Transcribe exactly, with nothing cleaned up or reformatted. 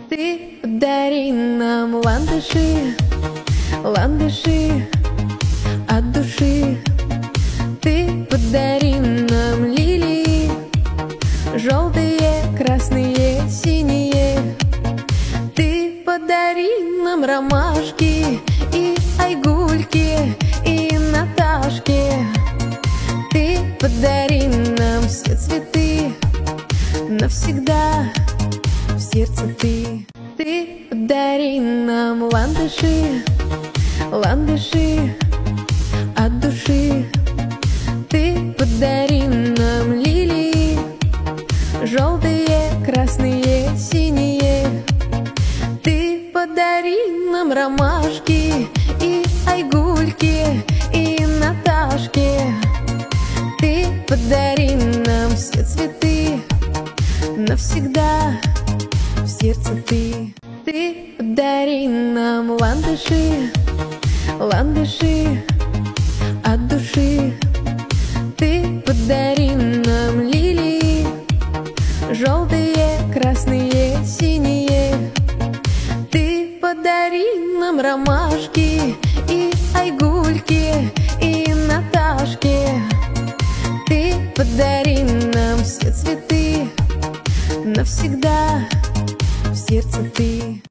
Ты подари нам ландыши, ландыши от души. Ты подари нам лилии, желтые, красные, синие. Ты подари нам ромашки и айгульки, и Наташки. Ты подари нам все цветы, навсегда в сердце ты. Ты подари нам ландыши, ландыши от души. Ты подари нам лилии, желтые, красные, синие. Ты подари нам ромашки и айгульки, и Наташки. Ты подари нам все цветы, навсегда в сердце ты. Ты подари нам ландыши, ландыши от души. Ты подари нам лилии, желтые, красные, синие. Ты подари нам ромашки и айгульки, и Наташки. Ты подари нам все цветы, навсегда в сердце ты.